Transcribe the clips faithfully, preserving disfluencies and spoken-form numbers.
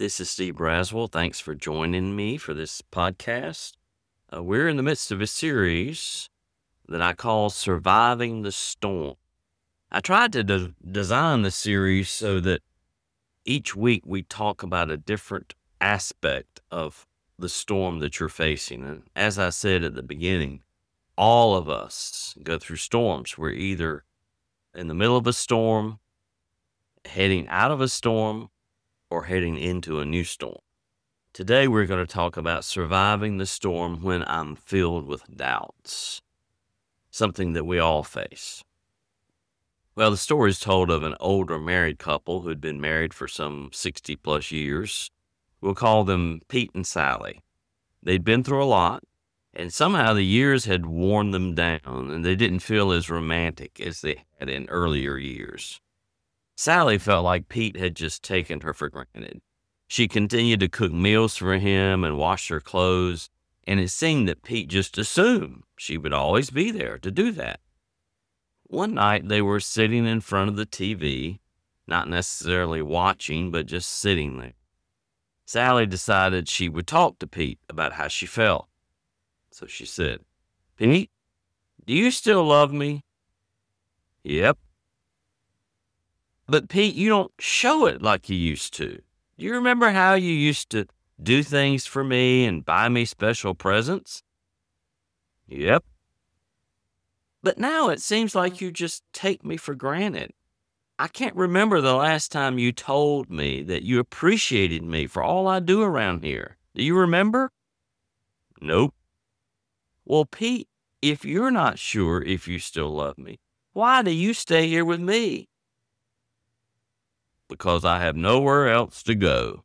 This is Steve Braswell. Thanks for joining me for this podcast. Uh, we're in the midst of a series that I call Surviving the Storm. I tried to de- design the series so that each week we talk about a different aspect of the storm that you're facing. And as I said at the beginning, all of us go through storms. We're either in the middle of a storm, heading out of a storm, or heading into a new storm. Today, we're going to talk about surviving the storm when I'm filled with doubts, something that we all face. Well, the story is told of an older married couple who'd been married for some sixty plus years. We'll call them Pete and Sally. They'd been through a lot, and somehow the years had worn them down, and they didn't feel as romantic as they had in earlier years. Sally felt like Pete had just taken her for granted. She continued to cook meals for him and wash her clothes, and it seemed that Pete just assumed she would always be there to do that. One night they were sitting in front of the T V, not necessarily watching, but just sitting there. Sally decided she would talk to Pete about how she felt. So she said, "Pete, do you still love me?" "Yep." "But Pete, you don't show it like you used to. Do you remember how you used to do things for me and buy me special presents?" "Yep." "But now it seems like you just take me for granted. I can't remember the last time you told me that you appreciated me for all I do around here. Do you remember?" "Nope." "Well, Pete, if you're not sure if you still love me, why do you stay here with me?" "Because I have nowhere else to go."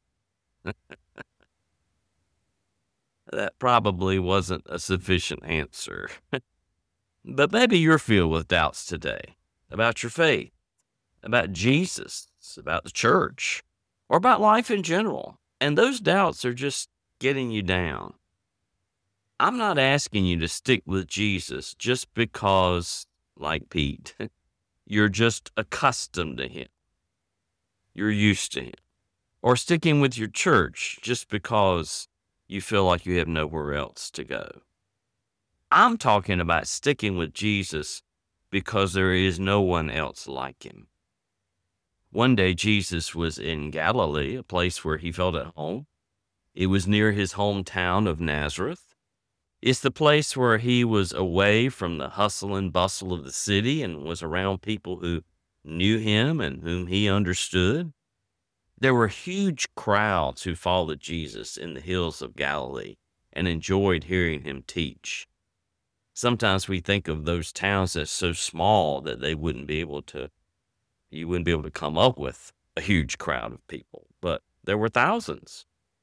That probably wasn't a sufficient answer. But maybe you're filled with doubts today about your faith, about Jesus, about the church, or about life in general. And those doubts are just getting you down. I'm not asking you to stick with Jesus just because, like Pete, you're just accustomed to him. You're used to him. Or sticking with your church just because you feel like you have nowhere else to go. I'm talking about sticking with Jesus because there is no one else like him. One day, Jesus was in Galilee, a place where he felt at home. It was near his hometown of Nazareth. It's the place where he was away from the hustle and bustle of the city and was around people who knew him and whom he understood. There were huge crowds who followed Jesus in the hills of Galilee and enjoyed hearing him teach. Sometimes we think of those towns as so small that they wouldn't be able to, you wouldn't be able to come up with a huge crowd of people, but there were thousands.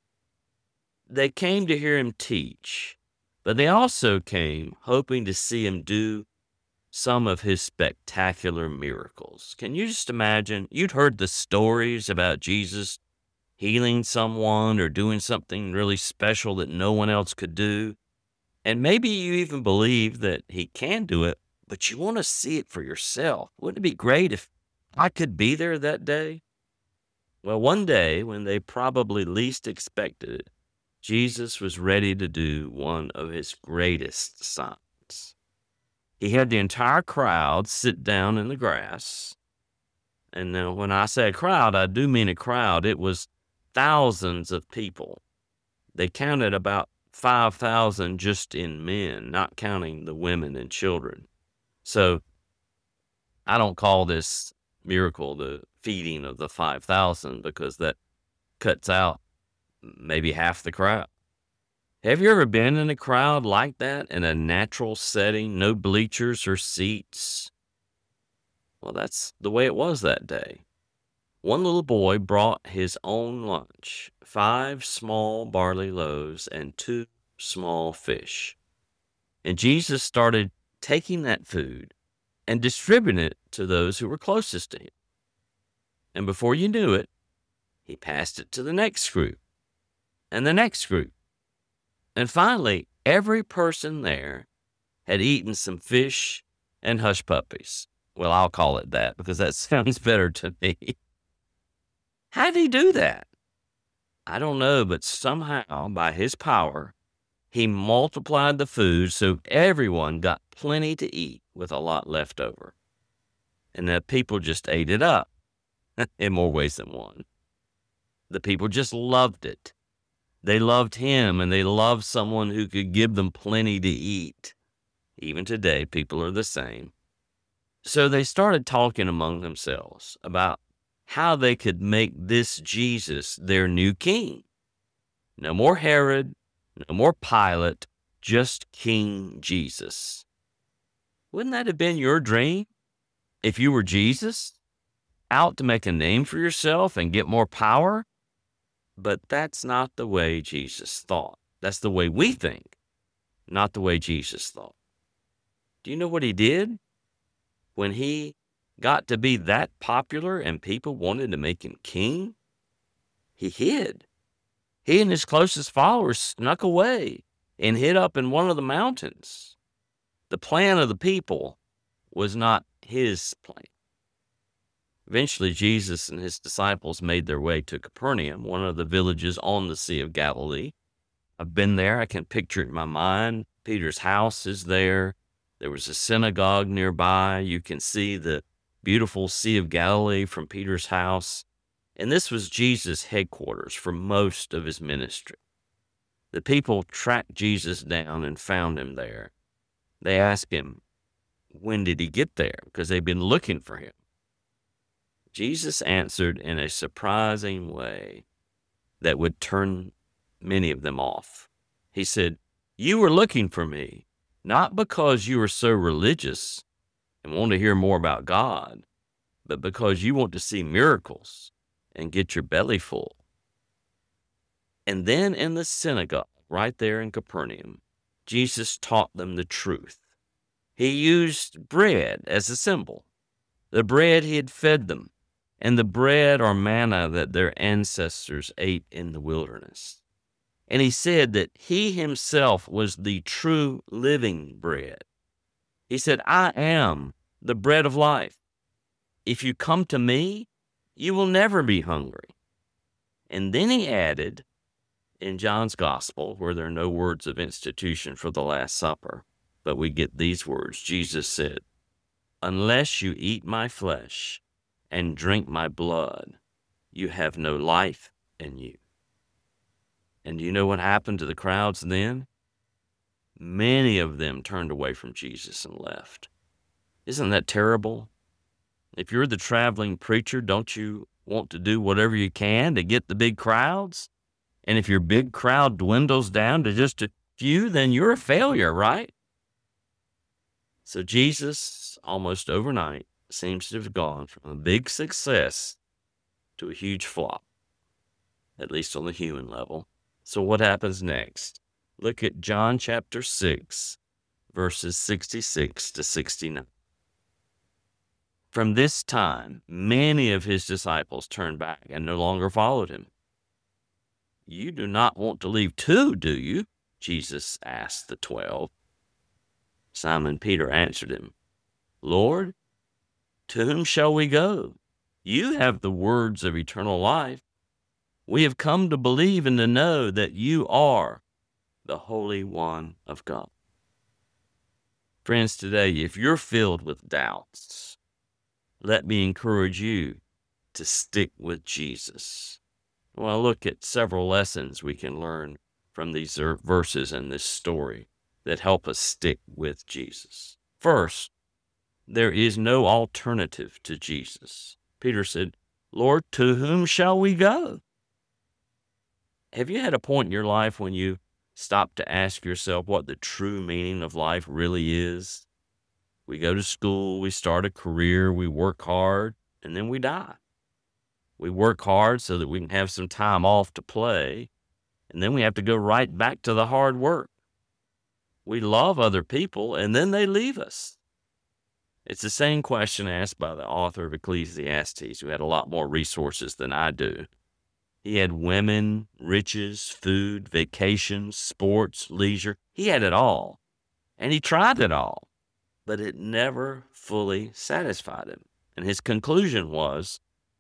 They came to hear him teach, but they also came hoping to see him do some of his spectacular miracles. Can you just imagine? You'd heard the stories about Jesus healing someone or doing something really special that no one else could do. And maybe you even believe that he can do it, but you want to see it for yourself. Wouldn't it be great if I could be there that day? Well, one day when they probably least expected it, Jesus was ready to do one of his greatest signs. He had the entire crowd sit down in the grass. And now when I say a crowd, I do mean a crowd. It was thousands of people. They counted about five thousand just in men, not counting the women and children. So I don't call this miracle the feeding of the five thousand because that cuts out maybe half the crowd. Have you ever been in a crowd like that in a natural setting, no bleachers or seats? Well, that's the way it was that day. One little boy brought his own lunch, five small barley loaves and two small fish. And Jesus started taking that food and distributing it to those who were closest to him. And before you knew it, he passed it to the next group and the next group. And finally, every person there had eaten some fish and hush puppies. Well, I'll call it that because that sounds better to me. How did he do that? I don't know, but somehow by his power, he multiplied the food so everyone got plenty to eat with a lot left over. And the people just ate it up in more ways than one. The people just loved it. They loved him, and they loved someone who could give them plenty to eat. Even today, people are the same. So they started talking among themselves about how they could make this Jesus their new king. No more Herod, no more Pilate, just King Jesus. Wouldn't that have been your dream if you were Jesus, out to make a name for yourself and get more power? But that's not the way Jesus thought. That's the way we think, not the way Jesus thought. Do you know what he did? When he got to be that popular and people wanted to make him king, he hid. He and his closest followers snuck away and hid up in one of the mountains. The plan of the people was not his plan. Eventually, Jesus and his disciples made their way to Capernaum, one of the villages on the Sea of Galilee. I've been there. I can picture it in my mind. Peter's house is there. There was a synagogue nearby. You can see the beautiful Sea of Galilee from Peter's house. And this was Jesus' headquarters for most of his ministry. The people tracked Jesus down and found him there. They asked him, when did he get there? Because they've been looking for him. Jesus answered in a surprising way that would turn many of them off. He said, you were looking for me, not because you are so religious and want to hear more about God, but because you want to see miracles and get your belly full. And then in the synagogue, right there in Capernaum, Jesus taught them the truth. He used bread as a symbol, the bread he had fed them, and the bread or manna that their ancestors ate in the wilderness. And he said that he himself was the true living bread. He said, I am the bread of life. If you come to me, you will never be hungry. And then he added, in John's Gospel, where there are no words of institution for the Last Supper, but we get these words. Jesus said, unless you eat my flesh and drink my blood, you have no life in you. And do you know what happened to the crowds then? Many of them turned away from Jesus and left. Isn't that terrible? If you're the traveling preacher, don't you want to do whatever you can to get the big crowds? And if your big crowd dwindles down to just a few, then you're a failure, right? So Jesus, almost overnight, seems to have gone from a big success to a huge flop, at least on the human level. So what happens next? Look at John chapter six, verses sixty-six to sixty-nine. From this time, many of his disciples turned back and no longer followed him. You do not want to leave too, do you? Jesus asked the twelve. Simon Peter answered him, Lord, to whom shall we go? You have the words of eternal life. We have come to believe and to know that you are the Holy One of God. Friends, today, if you're filled with doubts, let me encourage you to stick with Jesus. Well, look at several lessons we can learn from these verses and this story that help us stick with Jesus. First, there is no alternative to Jesus. Peter said, Lord, to whom shall we go? Have you had a point in your life when you stopped to ask yourself what the true meaning of life really is? We go to school, we start a career, we work hard, and then we die. We work hard so that we can have some time off to play, and then we have to go right back to the hard work. We love other people, and then they leave us. It's the same question asked by the author of Ecclesiastes, who had a lot more resources than I do. He had women, riches, food, vacations, sports, leisure. He had it all, and he tried it all, but it never fully satisfied him. And his conclusion was,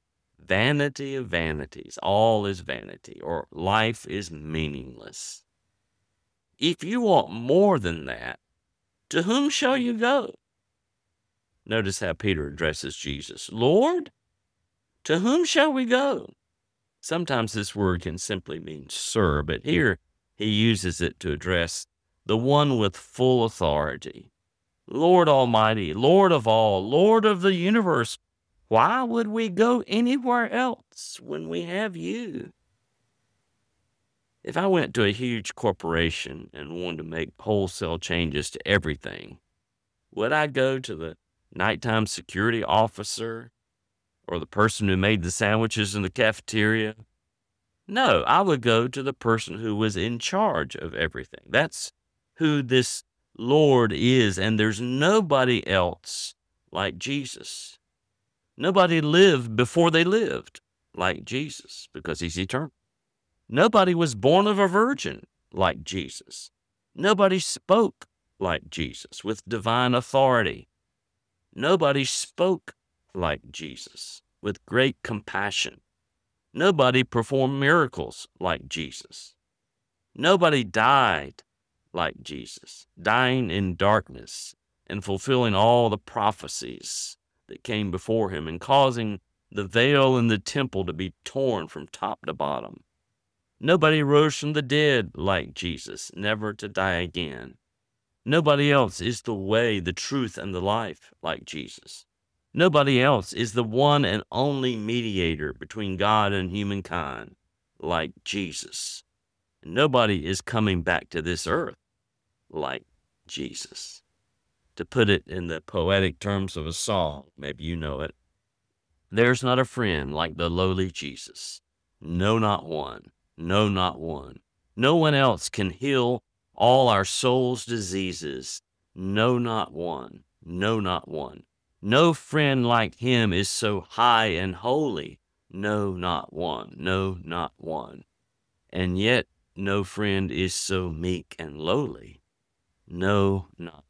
Vanity of vanities, all is vanity, or life is meaningless. If you want more than that, to whom shall you go? Notice how Peter addresses Jesus. Lord, to whom shall we go? Sometimes this word can simply mean sir, but here he uses it to address the one with full authority. Lord Almighty, Lord of all, Lord of the universe, why would we go anywhere else when we have you? If I went to a huge corporation and wanted to make wholesale changes to everything, would I go to the nighttime security officer or the person who made the sandwiches in the cafeteria? No, I would go to the person who was in charge of everything. That's who this Lord is, and there's nobody else like Jesus. Nobody lived before they lived like Jesus because he's eternal. Nobody was born of a virgin like Jesus. Nobody spoke like Jesus with divine authority. Nobody spoke like Jesus with great compassion. Nobody performed miracles like Jesus. Nobody died like Jesus, dying in darkness and fulfilling all the prophecies that came before him and causing the veil in the temple to be torn from top to bottom. Nobody rose from the dead like Jesus, never to die again. Nobody else is the way, the truth, and the life like Jesus. Nobody else is the one and only mediator between God and humankind like Jesus. Nobody is coming back to this earth like Jesus. To put it in the poetic terms of a song, maybe you know it, there's not a friend like the lowly Jesus. No, not one. No, not one. No one else can heal all our soul's diseases. No, not one. No, not one. No friend like him is so high and holy. No, not one. No, not one. And yet no friend is so meek and lowly. No, not.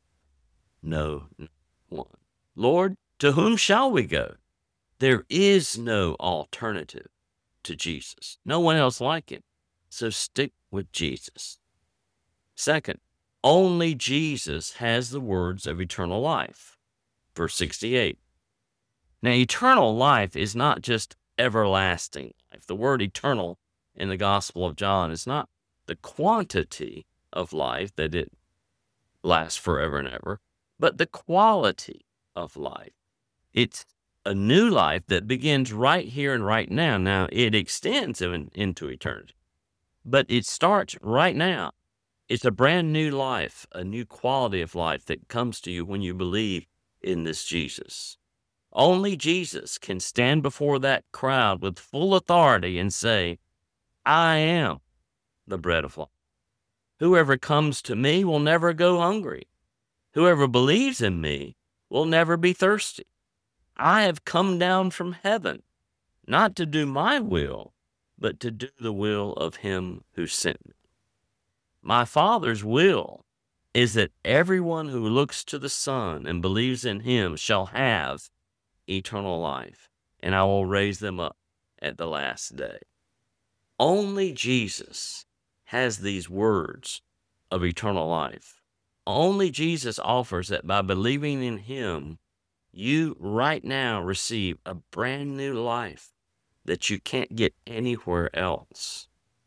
No, not one. Lord, to whom shall we go? There is no alternative to Jesus. No one else like him. So stick with Jesus. Second, only Jesus has the words of eternal life. Verse sixty-eight. Now, eternal life is not just everlasting life. The word eternal in the Gospel of John is not the quantity of life, that it lasts forever and ever, but the quality of life. It's a new life that begins right here and right now. Now, it extends in, into eternity, but it starts right now. It's a brand new life, a new quality of life that comes to you when you believe in this Jesus. Only Jesus can stand before that crowd with full authority and say, I am the bread of life. Whoever comes to me will never go hungry. Whoever believes in me will never be thirsty. I have come down from heaven, not to do my will, but to do the will of him who sent me. My Father's will is that everyone who looks to the Son and believes in him shall have eternal life, and I will raise them up at the last day. Only Jesus has these words of eternal life. Only Jesus offers that by believing in him, you right now receive a brand new life that you can't get anywhere else.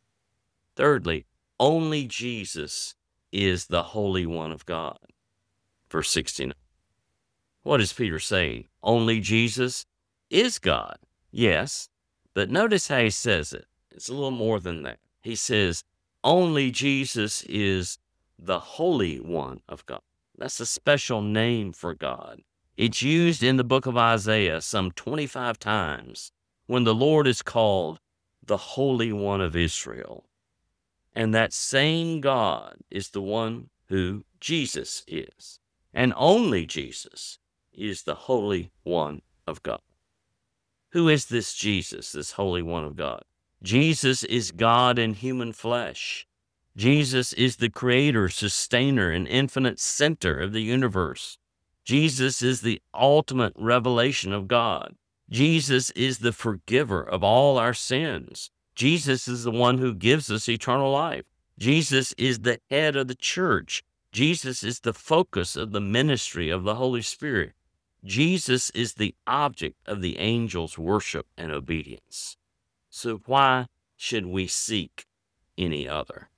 Thirdly, only Jesus is the Holy One of God. Verse sixty-nine. What is Peter saying? Only Jesus is God. Yes, but notice how he says it. It's a little more than that. He says, only Jesus is the Holy One of God. That's a special name for God. It's used in the book of Isaiah some twenty-five times when the Lord is called the Holy One of Israel. And that same God is the one who Jesus is. And only Jesus is the Holy One of God. Who is this Jesus, this Holy One of God? Jesus is God in human flesh. Jesus is the creator, sustainer, and infinite center of the universe. Jesus is the ultimate revelation of God. Jesus is the forgiver of all our sins. Jesus is the one who gives us eternal life. Jesus is the head of the church. Jesus is the focus of the ministry of the Holy Spirit. Jesus is the object of the angels' worship and obedience. So why should we seek any other?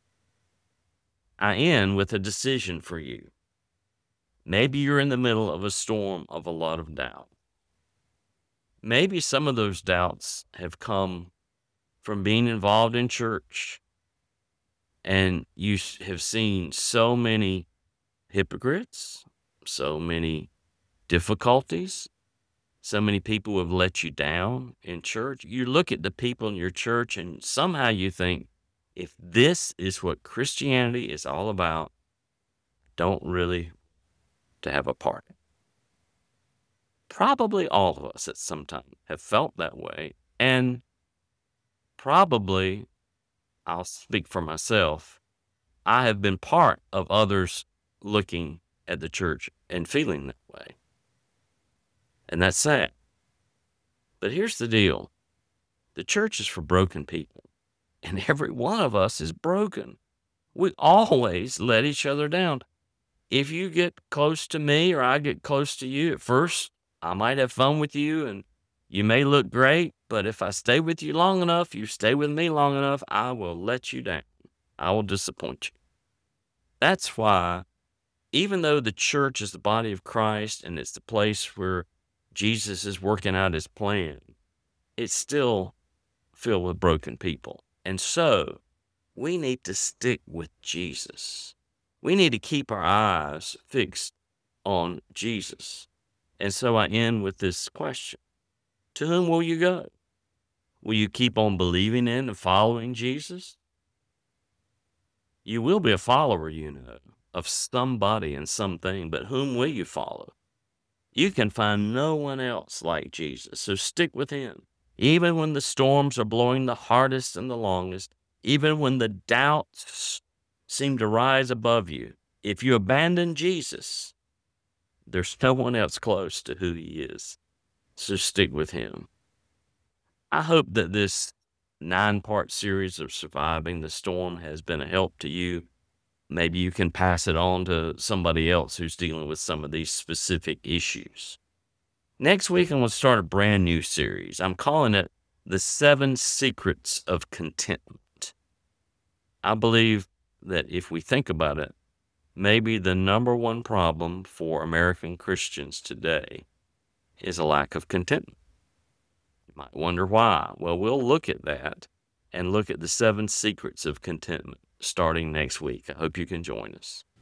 I end with a decision for you. Maybe you're in the middle of a storm of a lot of doubt. Maybe some of those doubts have come from being involved in church, and you have seen so many hypocrites, so many difficulties, so many people who have let you down in church. You look at the people in your church, and somehow you think, if this is what Christianity is all about, I don't really to have a part. Probably all of us at some time have felt that way, and probably, I'll speak for myself, I have been part of others looking at the church and feeling that way. And that's sad. But here's the deal. The church is for broken people, and every one of us is broken. We always let each other down. If you get close to me or I get close to you, at first I might have fun with you and you may look great, but if I stay with you long enough, you stay with me long enough, I will let you down. I will disappoint you. That's why, even though the church is the body of Christ and it's the place where Jesus is working out his plan, it's still filled with broken people. And so we need to stick with Jesus. We need to keep our eyes fixed on Jesus. And so I end with this question. To whom will you go? Will you keep on believing in and following Jesus? You will be a follower, you know, of somebody and something, but whom will you follow? You can find no one else like Jesus, so stick with him. Even when the storms are blowing the hardest and the longest, even when the doubts seem to rise above you, if you abandon Jesus, there's no one else close to who he is. So stick with him. I hope that this nine-part series of Surviving the Storm has been a help to you. Maybe you can pass it on to somebody else who's dealing with some of these specific issues. Next week, I'm going to start a brand new series. I'm calling it The Seven Secrets of Contentment. I believe that if we think about it, maybe the number one problem for American Christians today is a lack of contentment. You might wonder why. Well, we'll look at that and look at the seven secrets of contentment starting next week. I hope you can join us.